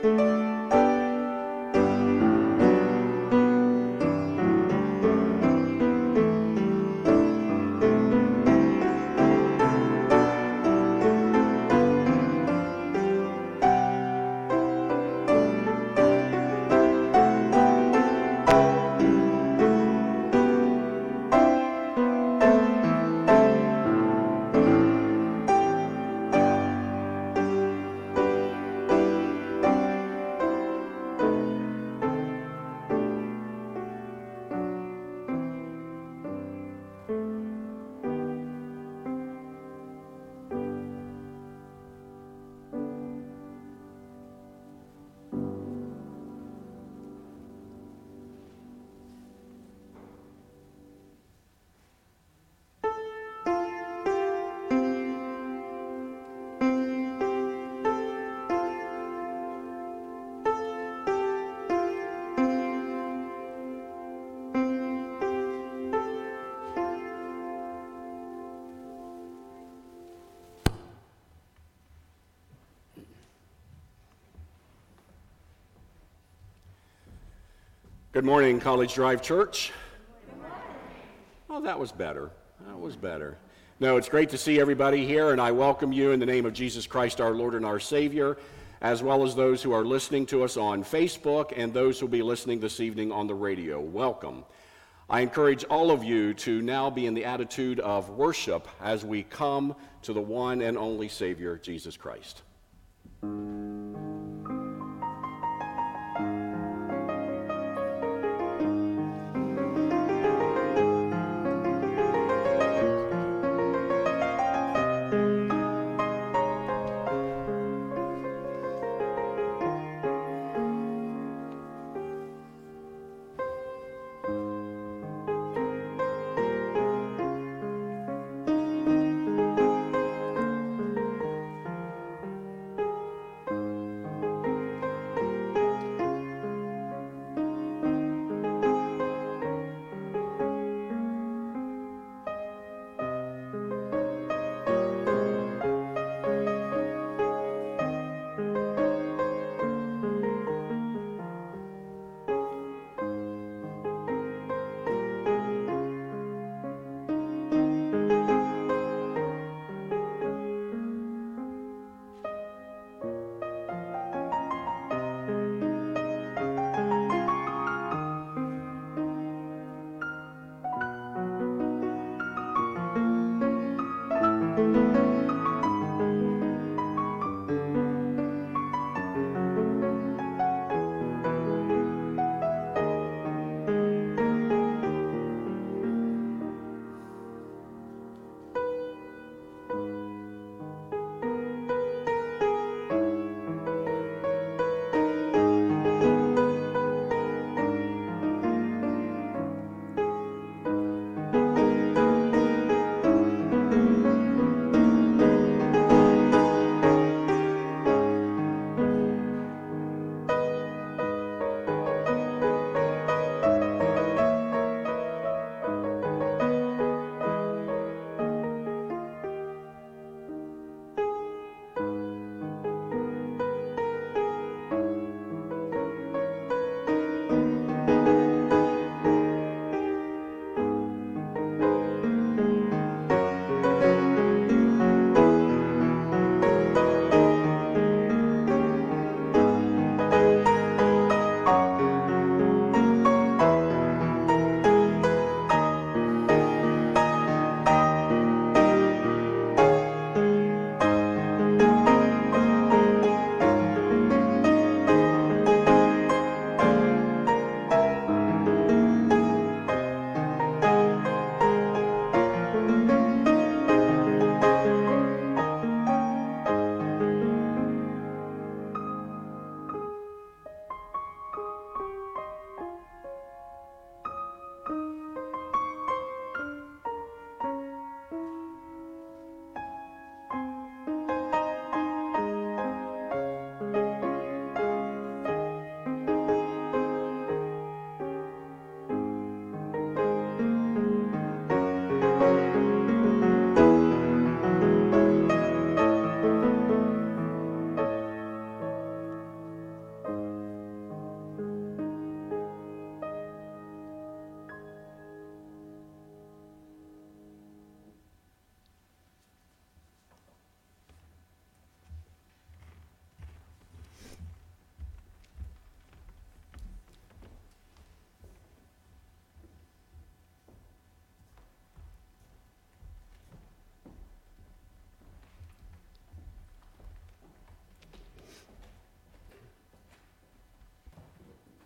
Good morning, College Drive Church. Oh, that was better. That was better. No, it's great to see everybody here, and I welcome you in the name of Jesus Christ, our Lord and our Savior, as well as those who are listening to us on Facebook and those who will be listening this evening on the radio. Welcome. I encourage all of you to now be in the attitude of worship as we come to the one and only Savior, Jesus Christ.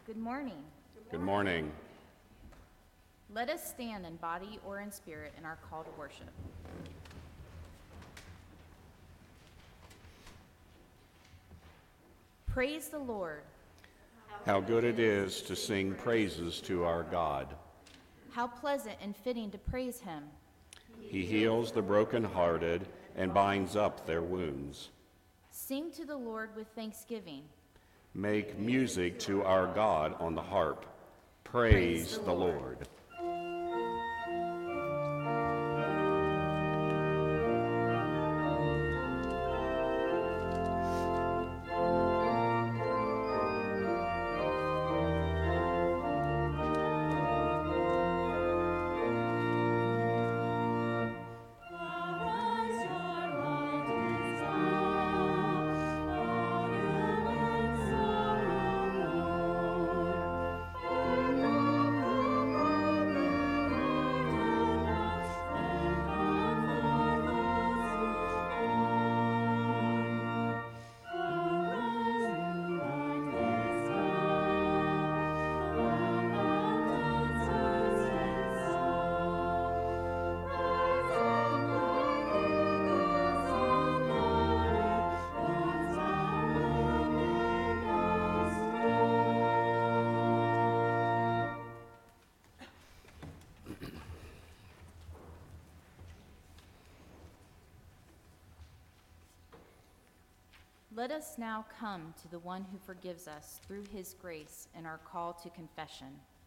Good morning. Good morning. Let us stand in body or in spirit in our call to worship. Praise the Lord. How good it is to sing praises to our God. How pleasant and fitting to praise him. He heals the brokenhearted and binds up their wounds. Sing to the Lord with thanksgiving. Make music to our God on the harp. Praise the Lord. Let us now come to the one who forgives us through his grace in our call to confession.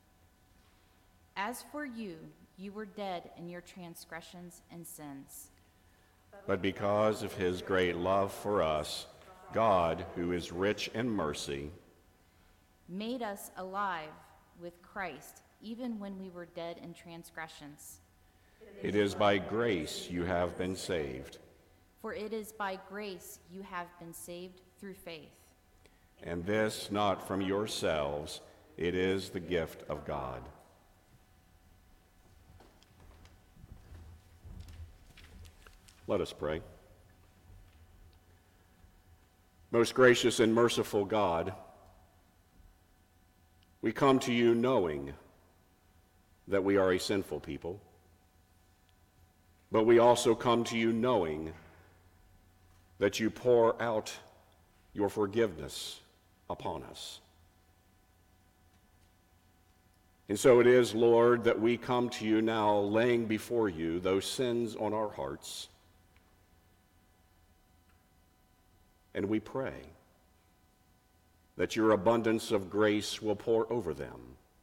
As for you, you were dead in your transgressions and sins. But because of his great love for us, God, who is rich in mercy, made us alive with Christ even when we were dead in transgressions. It is by grace you have been saved. For it is by grace you have been saved through faith. And this not from yourselves, it is the gift of God. Let us pray. Most gracious and merciful God, we come to you knowing that we are a sinful people, but we also come to you knowing that you pour out your forgiveness upon us. And so it is, Lord, that we come to you now laying before you those sins on our hearts. And we pray that your abundance of grace will pour over them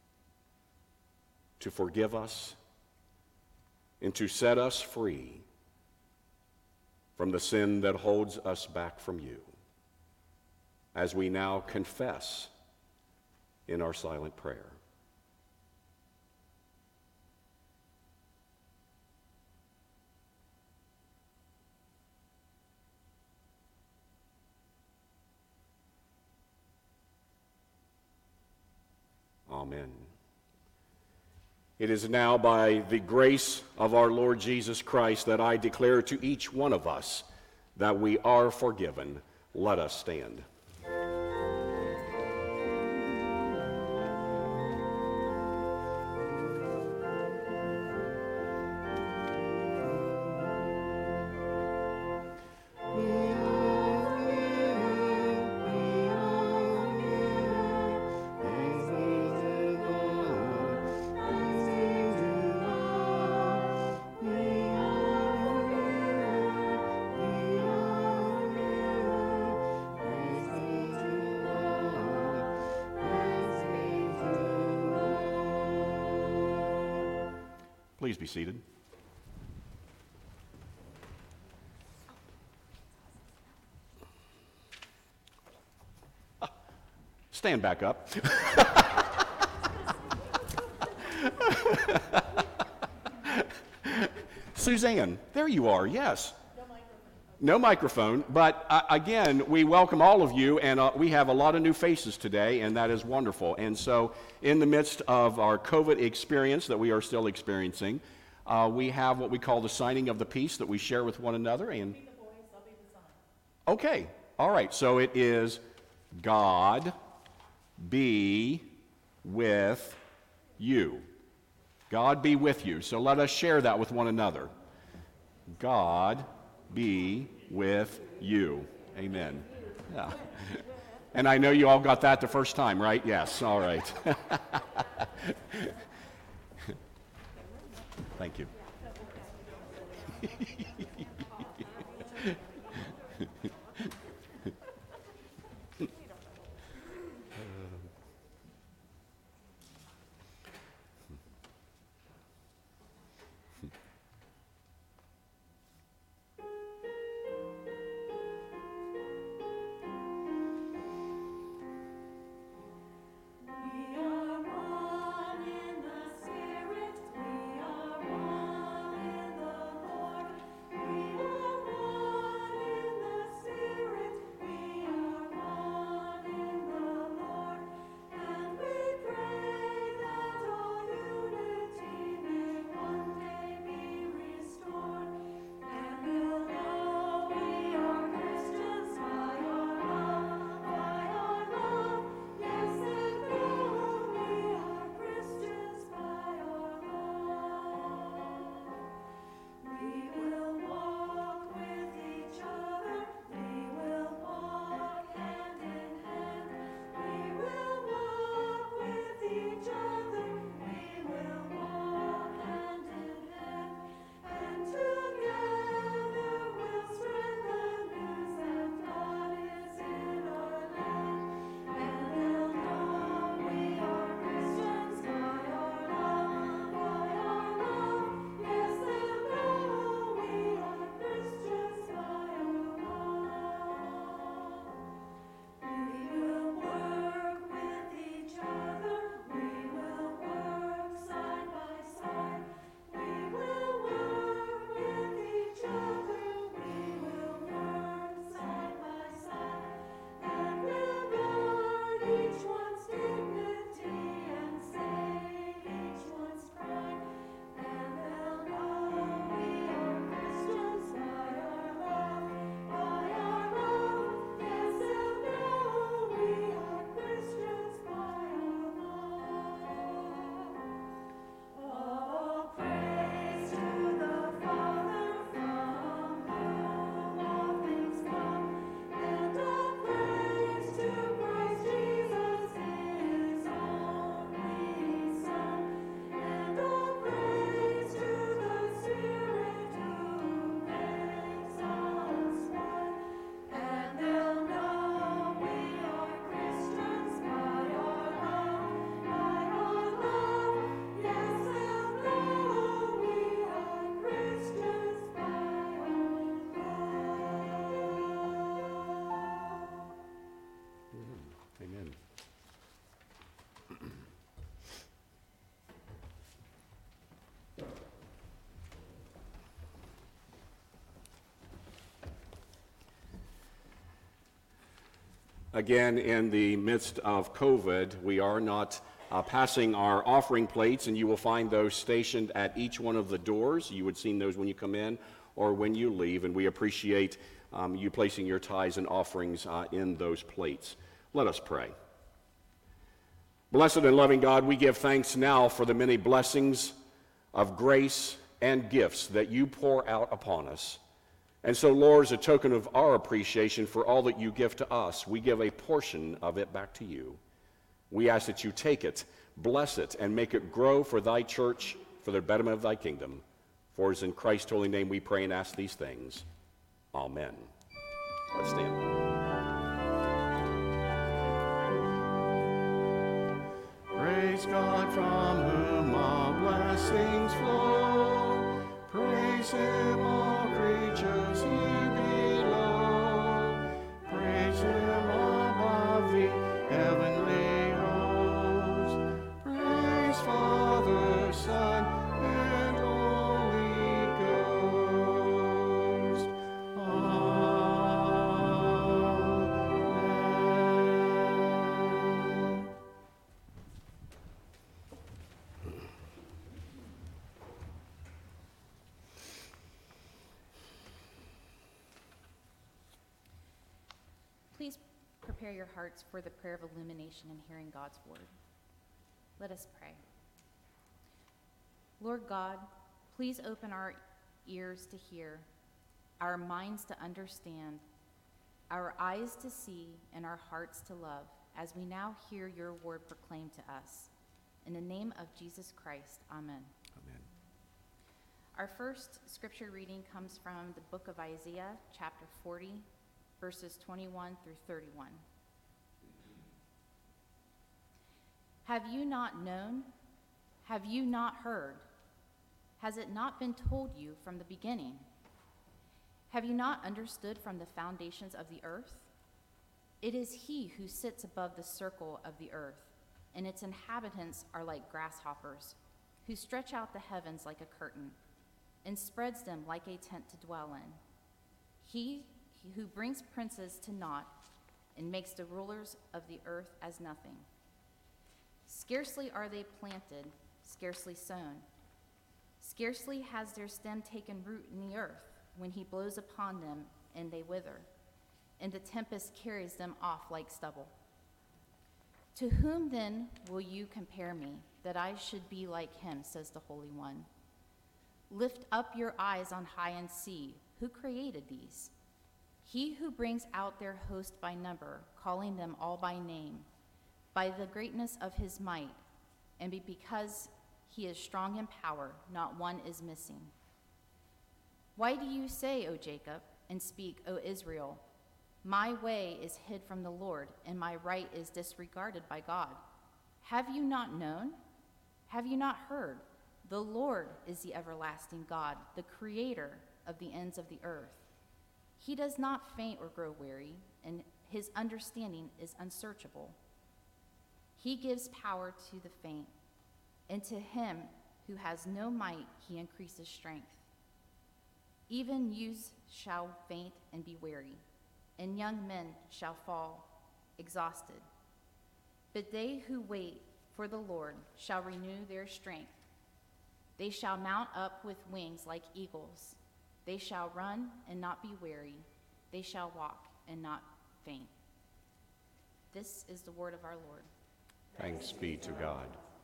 to forgive us and to set us free from the sin that holds us back from you, as we now confess in our silent prayer. Amen. It is now by the grace of our Lord Jesus Christ that I declare to each one of us that we are forgiven. Let us stand. Please be seated. Stand back up. Suzanne, there you are, yes. No microphone, but again, we welcome all of you, and we have a lot of new faces today, and that is wonderful. And so, in the midst of our COVID experience that we are still experiencing, we have what we call the signing of the peace that we share with one another. And Be the voice, I'll be the sign. okay, all right. So it is God be with you. God be with you. So let us share that with one another. God be with you. Amen. Yeah. And I know you all got that the first time, right? Yes. All right. Thank you. Amen. Again, in the midst of COVID, we are not passing our offering plates, and you will find those stationed at each one of the doors. You would see those when you come in or when you leave, and we appreciate you placing your tithes and offerings in those plates. Let us pray. Blessed and loving God, we give thanks now for the many blessings of grace and gifts that you pour out upon us. And so, Lord, as a token of our appreciation for all that you give to us, we give a portion of it back to you. We ask that you take it, bless it, and make it grow for thy church, for the betterment of thy kingdom. For it is in Christ's holy name we pray and ask these things. Amen. Let's stand. Praise God from whom all blessings flow. Praise him, all creatures here below. Praise him above the heavenly host. Praise Father, Son, and Holy Ghost. Amen. Please prepare your hearts for the prayer of illumination and hearing God's word. Let us pray. Lord God, please open our ears to hear, our minds to understand, our eyes to see, and our hearts to love, as we now hear your word proclaimed to us. In the name of Jesus Christ, amen. Amen. Our first scripture reading comes from the book of Isaiah, chapter 40, verses 21 through 31. Have you not known? Have you not heard? Has it not been told you from the beginning? Have you not understood from the foundations of the earth? It is he who sits above the circle of the earth, and its inhabitants are like grasshoppers, who stretch out the heavens like a curtain, and spreads them like a tent to dwell in. He who brings princes to naught, and makes the rulers of the earth as nothing. Scarcely are they planted, scarcely sown. Scarcely has their stem taken root in the earth, when he blows upon them, and they wither, and the tempest carries them off like stubble. To whom then will you compare me, that I should be like him, says the Holy One? Lift up your eyes on high and see, who created these? He who brings out their host by number, calling them all by name, by the greatness of his might, and because he is strong in power, not one is missing. Why do you say, O Jacob, and speak, O Israel, my way is hid from the Lord, and my right is disregarded by God? Have you not known? Have you not heard? The Lord is the everlasting God, the creator of the ends of the earth. He does not faint or grow weary, and his understanding is unsearchable. He gives power to the faint, and to him who has no might he increases strength. Even youths shall faint and be weary, and young men shall fall exhausted. But they who wait for the Lord shall renew their strength. They shall mount up with wings like eagles. They shall run and not be weary. They shall walk and not faint. This is the word of our Lord. Thanks be to God.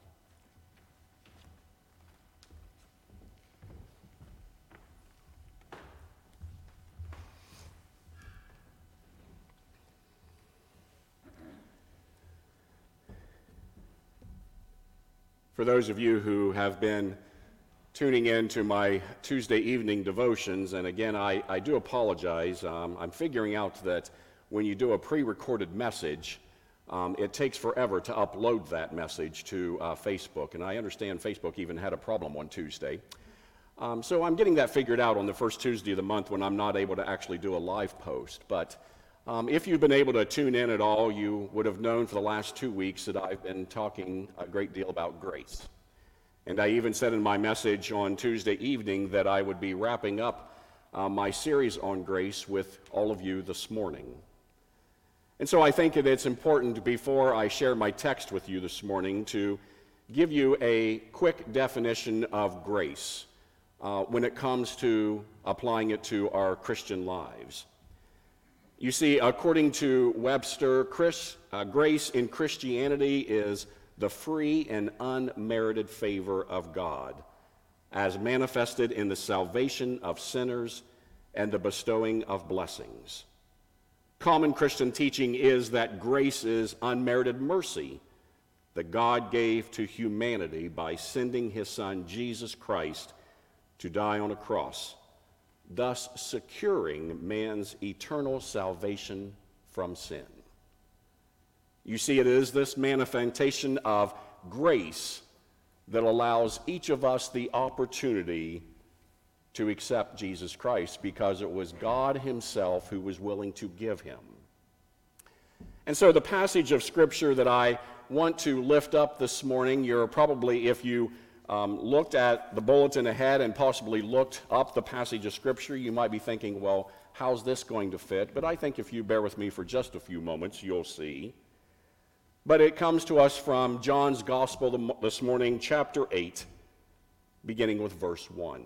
For those of you who have been tuning in to my Tuesday evening devotions, and again, I do apologize. I'm figuring out that when you do a pre-recorded message, it takes forever to upload that message to Facebook, and I understand Facebook even had a problem on Tuesday. So I'm getting that figured out on the first Tuesday of the month when I'm not able to actually do a live post. But if you've been able to tune in at all, you would have known for the last 2 weeks that I've been talking a great deal about grace. And I even said in my message on Tuesday evening that I would be wrapping up my series on grace with all of you this morning. And so I think that it's important, before I share my text with you this morning, to give you a quick definition of grace when it comes to applying it to our Christian lives. You see, according to Webster, grace in Christianity is the free and unmerited favor of God, as manifested in the salvation of sinners and the bestowing of blessings. Common Christian teaching is that grace is unmerited mercy that God gave to humanity by sending his Son, Jesus Christ, to die on a cross, thus securing man's eternal salvation from sin. You see, it is this manifestation of grace that allows each of us the opportunity to accept Jesus Christ, because it was God himself who was willing to give him. And so the passage of Scripture that I want to lift up this morning, you're probably, if you looked at the bulletin ahead and possibly looked up the passage of Scripture, you might be thinking, well, how's this going to fit? But I think if you bear with me for just a few moments, you'll see. But it comes to us from John's Gospel this morning, chapter 8, beginning with verse 1.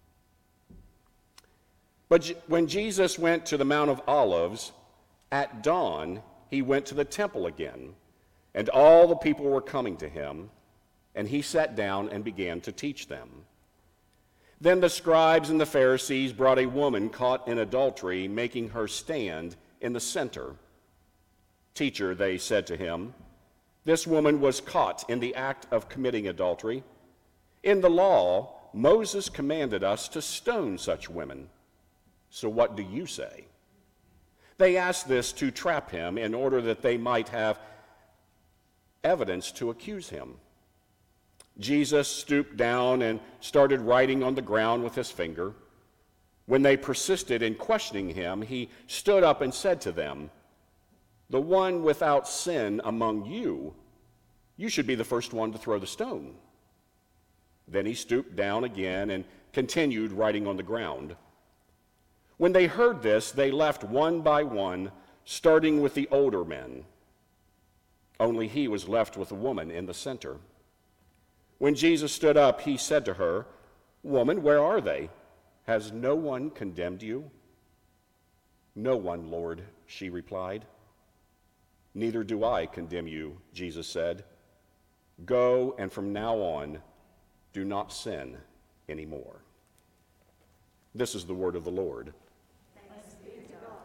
But when Jesus went to the Mount of Olives, at dawn he went to the temple again, and all the people were coming to him, and he sat down and began to teach them. Then the scribes and the Pharisees brought a woman caught in adultery, making her stand in the center. "Teacher," they said to him, "this woman was caught in the act of committing adultery. In the law, Moses commanded us to stone such women. So what do you say?" They asked this to trap him in order that they might have evidence to accuse him. Jesus stooped down and started writing on the ground with his finger. When they persisted in questioning him, he stood up and said to them, "The one without sin among you, you should be the first one to throw the stone." Then he stooped down again and continued writing on the ground. When they heard this, they left one by one, starting with the older men. Only he was left with the woman in the center. When Jesus stood up, he said to her, "Woman, where are they? Has no one condemned you?" "No one, Lord," she replied. "Neither do I condemn you," Jesus said. "Go, and from now on, do not sin anymore." This is the word of the Lord. Thanks be to God.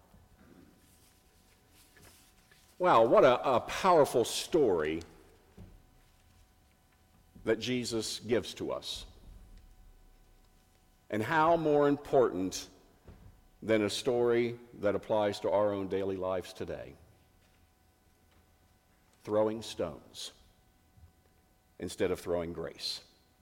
Wow, what a powerful story that Jesus gives to us. And how more important than a story that applies to our own daily lives today? Throwing stones instead of throwing grace.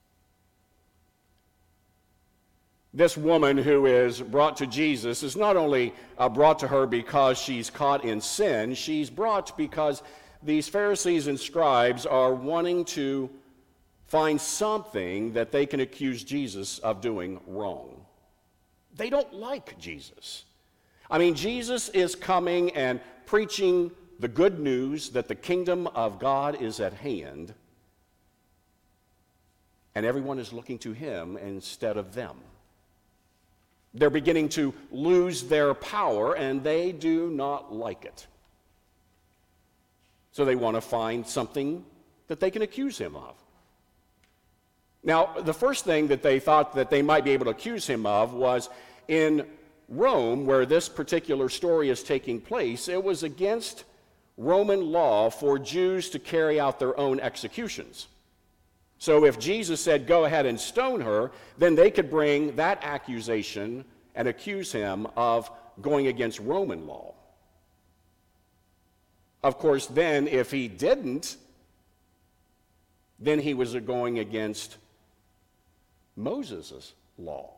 This woman who is brought to Jesus is not only brought to her because she's caught in sin, she's brought because these Pharisees and scribes are wanting to find something that they can accuse Jesus of doing wrong. They don't like Jesus. I mean, Jesus is coming and preaching the good news that the kingdom of God is at hand, and everyone is looking to him instead of them. They're beginning to lose their power, and they do not like it. So they want to find something that they can accuse him of. Now, the first thing that they thought that they might be able to accuse him of was in Rome, where this particular story is taking place. It was against Roman law for Jews to carry out their own executions. So if Jesus said, "Go ahead and stone her," then they could bring that accusation and accuse him of going against Roman law. Of course, then if he didn't, then he was going against Moses' law.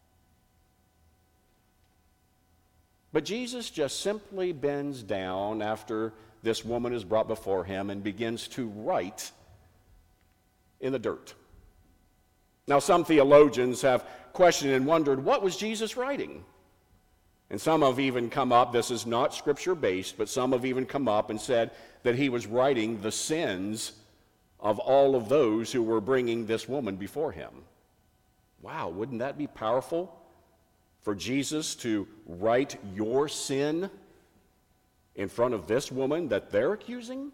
But Jesus just simply bends down after this woman is brought before him and begins to write in the dirt. Now, some theologians have questioned and wondered, what was Jesus writing? And some have even come up, this is not scripture-based, but some have even come up and said that he was writing the sins of all of those who were bringing this woman before him. Wow, wouldn't that be powerful for Jesus to write your sin in front of this woman that they're accusing?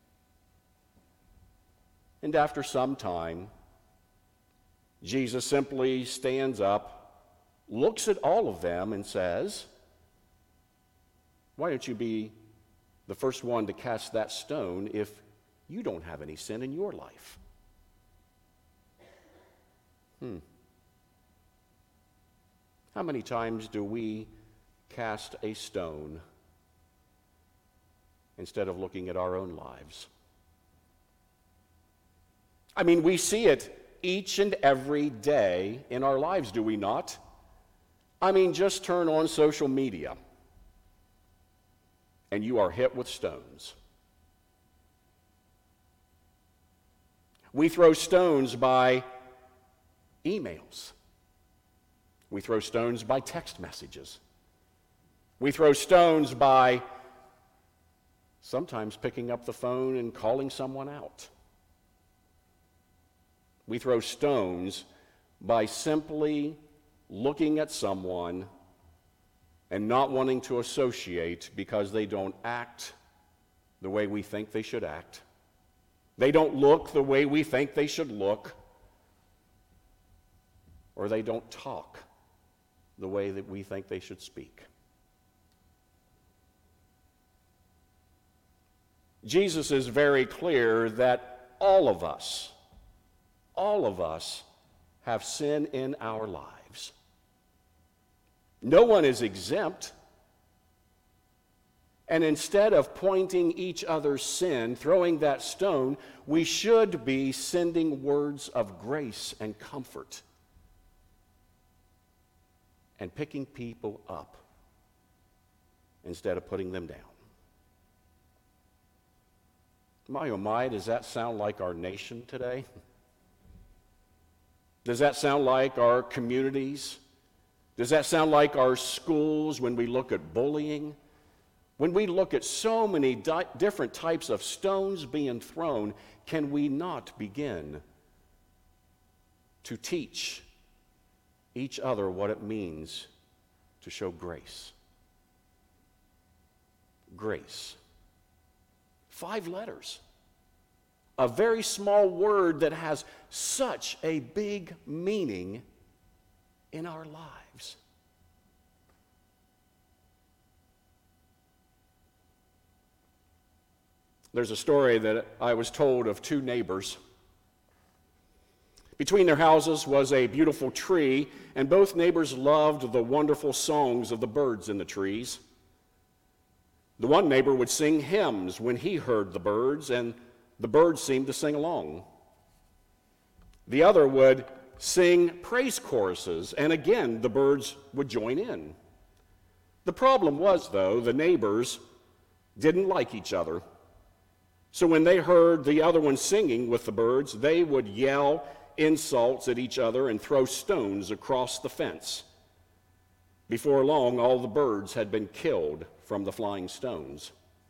And after some time, Jesus simply stands up, looks at all of them, and says, "Why don't you be the first one to cast that stone if you don't have any sin in your life?" How many times do we cast a stone instead of looking at our own lives? I mean, we see it each and every day in our lives, do we not? I mean, just turn on social media and you are hit with stones. We throw stones by emails. We throw stones by text messages. We throw stones by sometimes picking up the phone and calling someone out. We throw stones by simply looking at someone and not wanting to associate because they don't act the way we think they should act. They don't look the way we think they should look, or they don't talk the way that we think they should speak. Jesus is very clear that all of us have sin in our lives. No one is exempt. And instead of pointing each other's sin, throwing that stone, we should be sending words of grace and comfort and picking people up instead of putting them down. My, oh my, does that sound like our nation today? Does that sound like our communities? Does that sound like our schools when we look at bullying? When we look at so many different types of stones being thrown, can we not begin to teach each other what it means to show grace? Grace. 5 letters. A very small word that has such a big meaning in our lives. There's a story that I was told of 2 neighbors. Between their houses was a beautiful tree, and both neighbors loved the wonderful songs of the birds in the trees. The one neighbor would sing hymns when he heard the birds, and the birds seemed to sing along. The other would sing praise choruses, and again the birds would join in. The problem was, though, the neighbors didn't like each other. So when they heard the other one singing with the birds, they would yell insults at each other and throw stones across the fence. Before long, all the birds had been killed from the flying stones.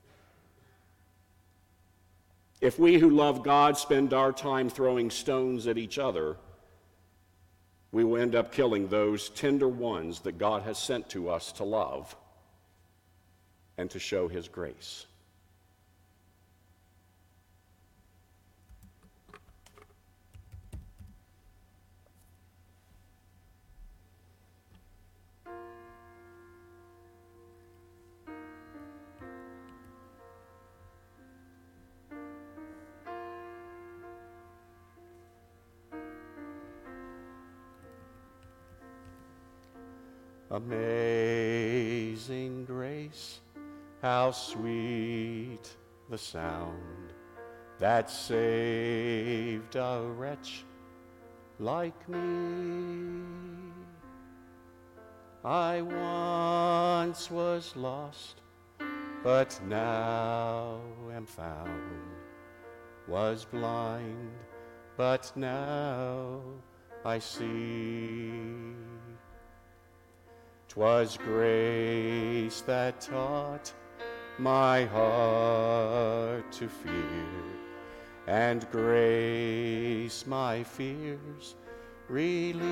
If we who love God spend our time throwing stones at each other, we will end up killing those tender ones that God has sent to us to love and to show His grace. Amazing grace, how sweet the sound that saved a wretch like me. I once was lost, but now am found, was blind, but now I see. 'Twas grace that taught my heart to fear, and grace my fears relieved.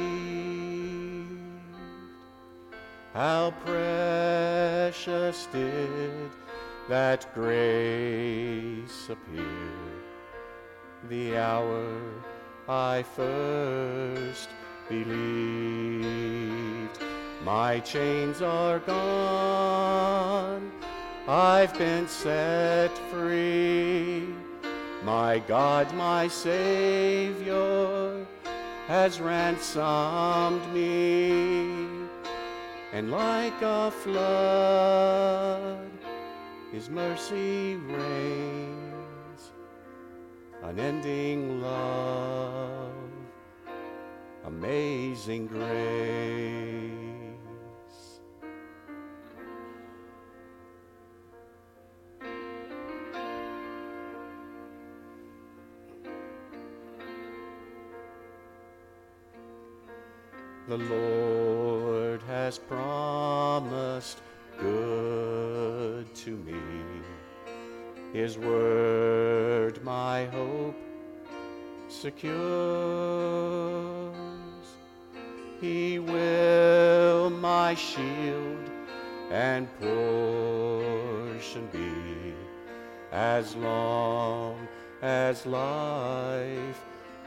How precious did that grace appear the hour I first believed. My chains are gone, I've been set free. My God, my Savior, has ransomed me. And like a flood, His mercy reigns, unending love, amazing grace. The Lord has promised good to me. His word my hope secures. He will my shield and portion be, as long as life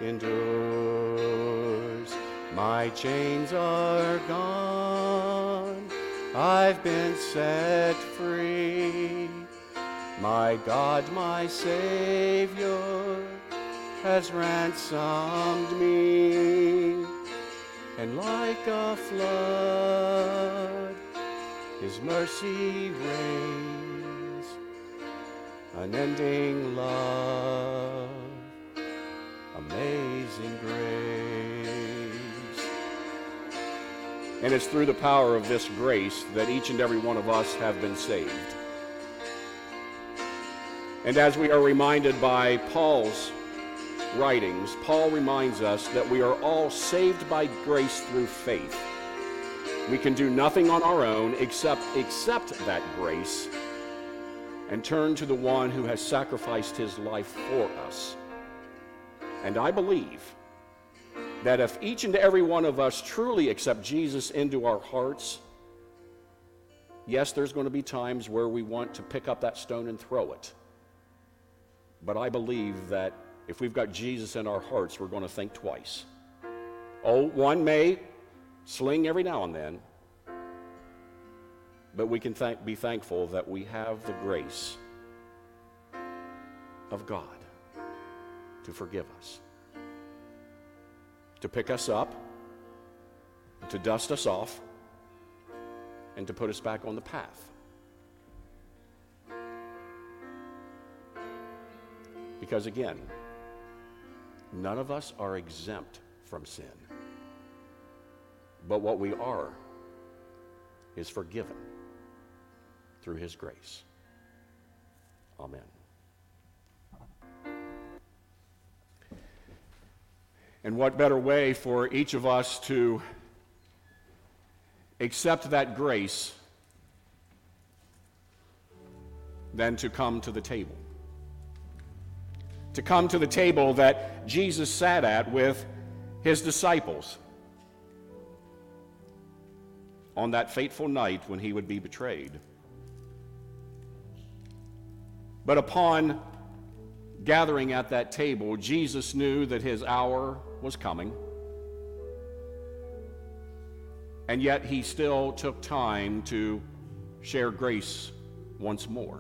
endures. My chains are gone, I've been set free. My God, my Savior, has ransomed me. And like a flood, His mercy reigns, unending love, amazing grace. And it's through the power of this grace that each and every one of us have been saved. And as we are reminded by Paul's writings, Paul reminds us that we are all saved by grace through faith. We can do nothing on our own except accept that grace and turn to the one who has sacrificed his life for us. And I believe that if each and every one of us truly accept Jesus into our hearts, yes, there's going to be times where we want to pick up that stone and throw it. But I believe that if we've got Jesus in our hearts, we're going to think twice. Oh, one may sling every now and then, but we can be thankful that we have the grace of God to forgive us, to pick us up, to dust us off, and to put us back on the path. Because again, none of us are exempt from sin. But what we are is forgiven through His grace. Amen. And what better way for each of us to accept that grace than to come to the table? To come to the table that Jesus sat at with His disciples on that fateful night when He would be betrayed. But upon gathering at that table, Jesus knew that His hour was coming, and yet He still took time to share grace once more.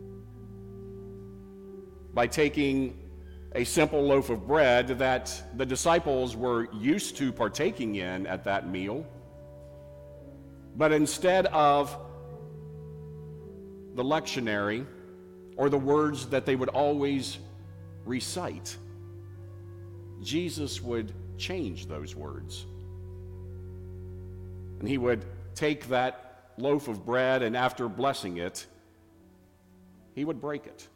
By taking a simple loaf of bread that the disciples were used to partaking in at that meal, but instead of the lectionary or the words that they would always recite, Jesus would change those words. And He would take that loaf of bread, and after blessing it, He would break it.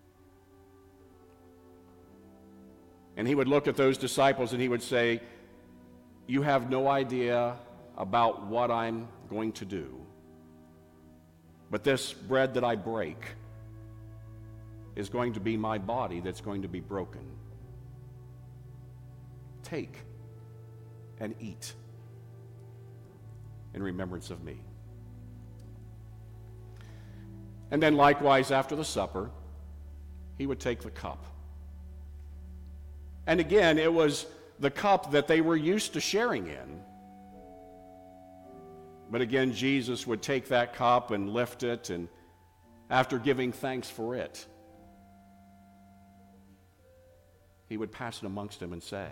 And He would look at those disciples and He would say, "You have no idea about what I'm going to do. But this bread that I break is going to be my body that's going to be broken. Take and eat in remembrance of me." And then likewise after the supper, He would take the cup. And again, it was the cup that they were used to sharing in. But again, Jesus would take that cup and lift it, and after giving thanks for it, He would pass it amongst them and say,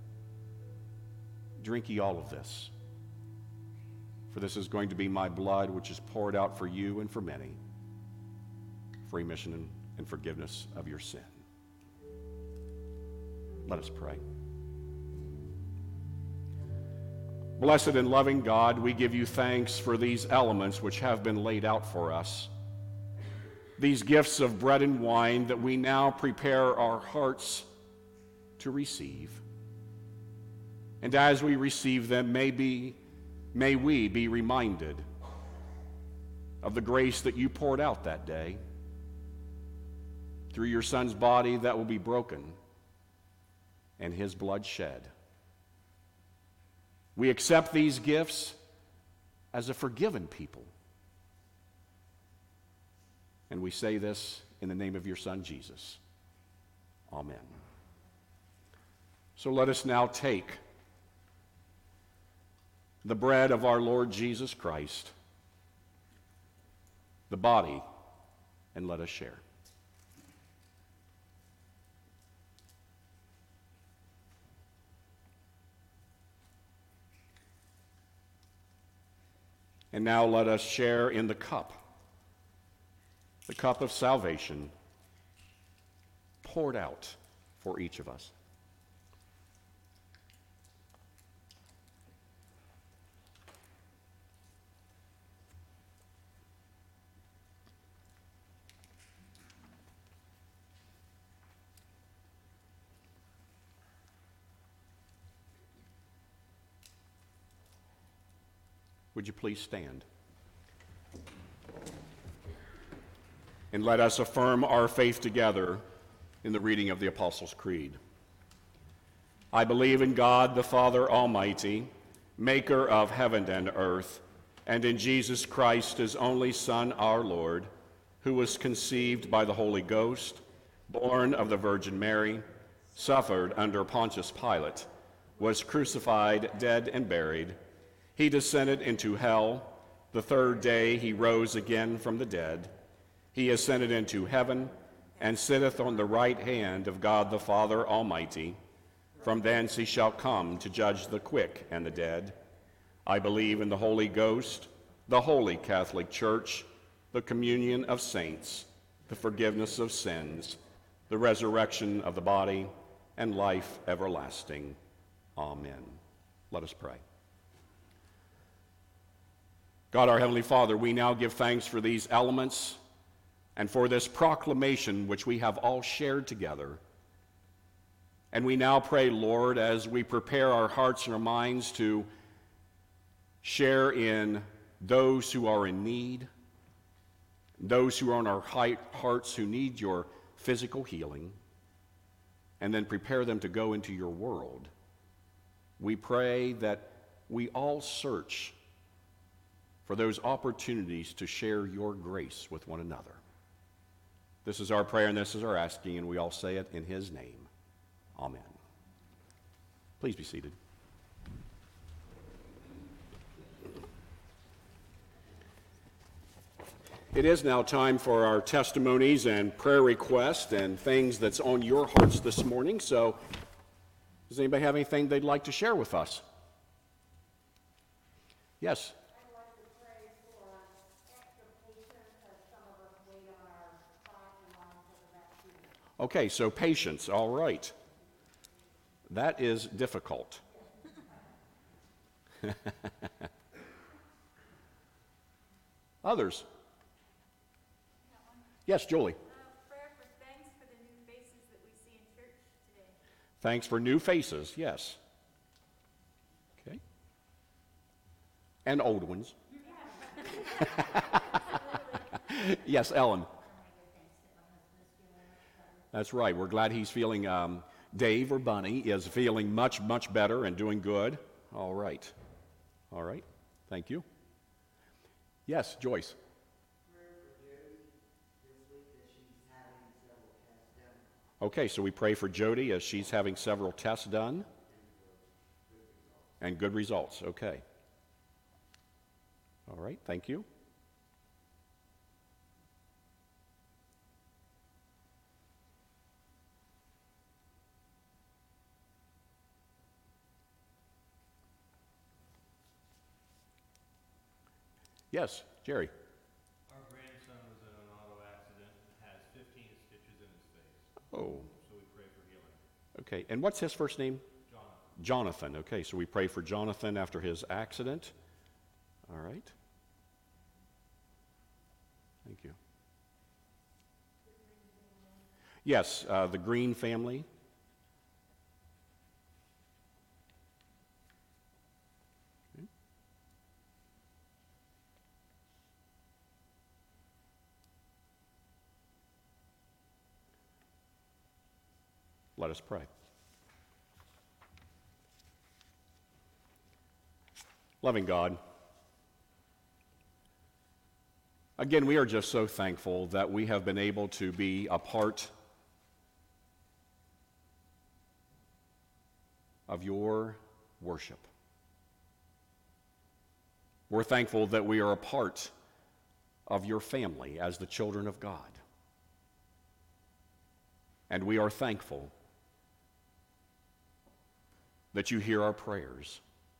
"Drink ye all of this, for this is going to be my blood, which is poured out for you and for many, for remission and forgiveness of your sin." Let us pray. Blessed and loving God, we give you thanks for these elements which have been laid out for us, these gifts of bread and wine that we now prepare our hearts to receive. And as we receive them, may we be reminded of the grace that you poured out that day through your Son's body that will be broken and His blood shed. We accept these gifts as a forgiven people. And we say this in the name of your Son, Jesus. Amen. So let us now take the bread of our Lord Jesus Christ, the body, and let us share. And now let us share in the cup of salvation poured out for each of us. Would you please stand? And let us affirm our faith together in the reading of the Apostles' Creed. I believe in God, the Father Almighty, maker of heaven and earth, and in Jesus Christ, his only Son, our Lord, who was conceived by the Holy Ghost, born of the Virgin Mary, suffered under Pontius Pilate, was crucified, dead, and buried. He descended into hell. The third day he rose again from the dead. He ascended into heaven and sitteth on the right hand of God the Father Almighty. From thence he shall come to judge the quick and the dead. I believe in the Holy Ghost, the holy Catholic Church, the communion of saints, the forgiveness of sins, the resurrection of the body, and life everlasting. Amen. Let us pray. God, our Heavenly Father, we now give thanks for these elements and for this proclamation which we have all shared together. And we now pray, Lord, as we prepare our hearts and our minds to share in those who are in need, those who are on our hearts who need your physical healing, and then prepare them to go into your world. We pray that we all search for those opportunities to share your grace with one another. This is our prayer and this is our asking, and we all say it in his name. Amen. Please be seated. It is now time for our testimonies and prayer requests and things that's on your hearts this morning. So, does anybody have anything they'd like to share with us? Yes. I'd like to pray for extra patience as some of us wait on our spot in line for the vaccine. Okay, so patience, all right. That is difficult. Others? Yes, Julie. Prayer for thanks for the new faces that we see in church today. Thanks for new faces, yes. Okay. And old ones. Yes, Ellen. That's right. We're glad he's feeling, Dave or Bunny is feeling much, much better and doing good. All right. All right. Thank you. Yes, Joyce. Okay, so we pray for Jody as she's having several tests done. And good results. Okay. All right, thank you. Yes, Jerry. Our grandson was in an auto accident and has 15 stitches in his face. Oh, So we pray for healing. okay. And what's his first name? Jonathan. Jonathan. Okay, so we pray for Jonathan after his accident. All right. Thank you. Yes, the Green family. Okay. Let us pray. Loving God, again, we are just so thankful that we have been able to be a part of your worship. We're thankful that we are a part of your family as the children of God. And we are thankful that you hear our prayers.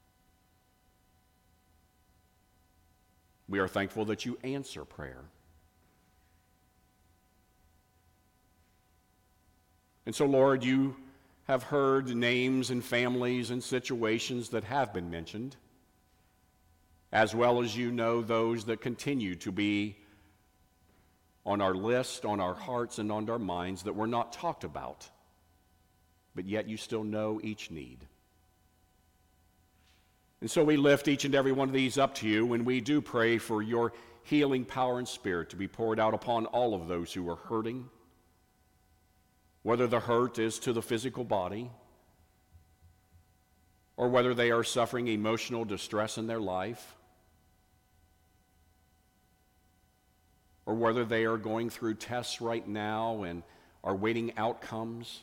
We are thankful that you answer prayer. And so, Lord, you have heard names and families and situations that have been mentioned, as well as you know those that continue to be on our list, on our hearts, and on our minds that were not talked about, but yet you still know each need. And so we lift each and every one of these up to you when we do pray for your healing power and spirit to be poured out upon all of those who are hurting, whether the hurt is to the physical body or whether they are suffering emotional distress in their life, or whether they are going through tests right now and are waiting outcomes,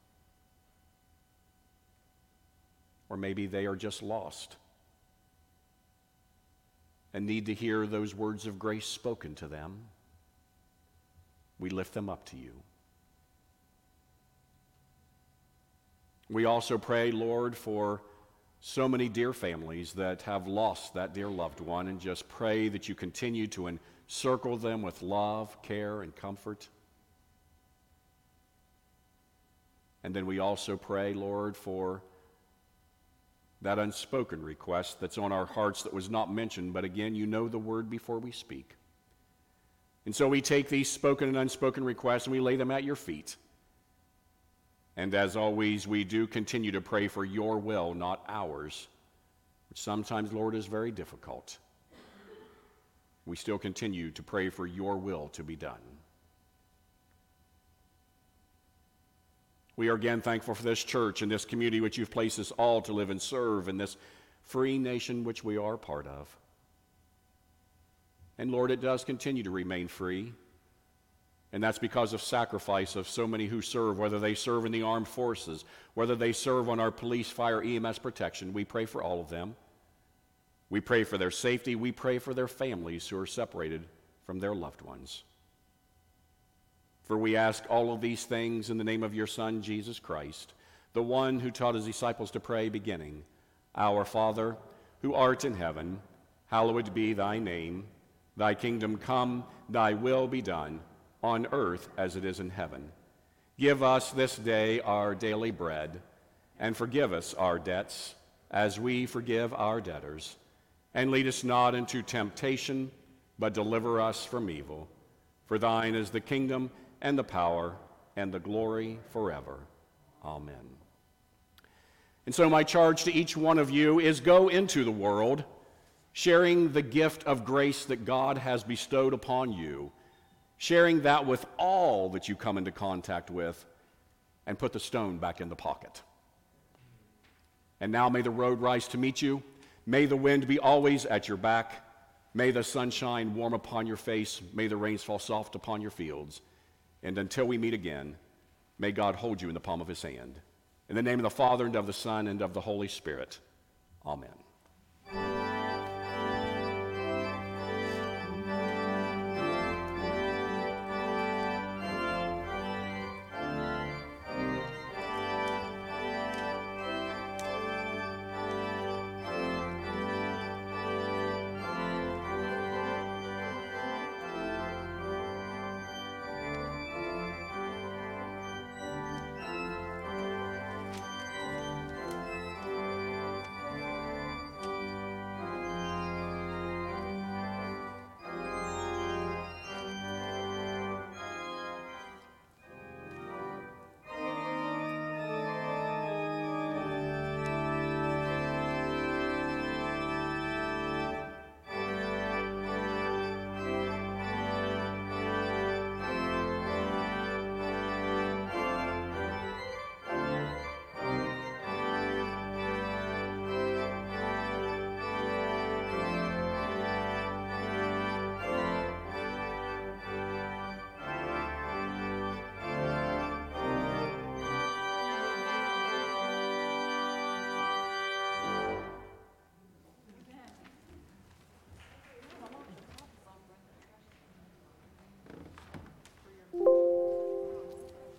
or maybe they are just lost and need to hear those words of grace spoken to them. We lift them up to you. We also pray, Lord, for so many dear families that have lost that dear loved one, and just pray that you continue to encircle them with love, care, and comfort. And then we also pray, Lord, for that unspoken request that's on our hearts that was not mentioned, but again, you know the word before we speak. And so we take these spoken and unspoken requests and we lay them at your feet. And as always, we do continue to pray for your will, not ours, which sometimes, Lord, is very difficult. We still continue to pray for your will to be done. We are again thankful for this church and this community which you've placed us all to live and serve in this free nation which we are part of. And Lord, it does continue to remain free. And that's because of sacrifice of so many who serve, whether they serve in the armed forces, whether they serve on our police, fire, EMS protection. We pray for all of them. We pray for their safety. We pray for their families who are separated from their loved ones. For we ask all of these things in the name of your Son, Jesus Christ, the one who taught his disciples to pray, beginning, Our Father, who art in heaven, hallowed be thy name. Thy kingdom come, thy will be done, on earth as it is in heaven. Give us this day our daily bread, and forgive us our debts, as we forgive our debtors. And lead us not into temptation, but deliver us from evil. For thine is the kingdom, and the power, and the glory forever. Amen. And so my charge to each one of you is go into the world, sharing the gift of grace that God has bestowed upon you, sharing that with all that you come into contact with, and put the stone back in the pocket. And now may the road rise to meet you. May the wind be always at your back. May the sun shine warm upon your face. May the rains fall soft upon your fields. And until we meet again, may God hold you in the palm of his hand. In the name of the Father, and of the Son, and of the Holy Spirit. Amen.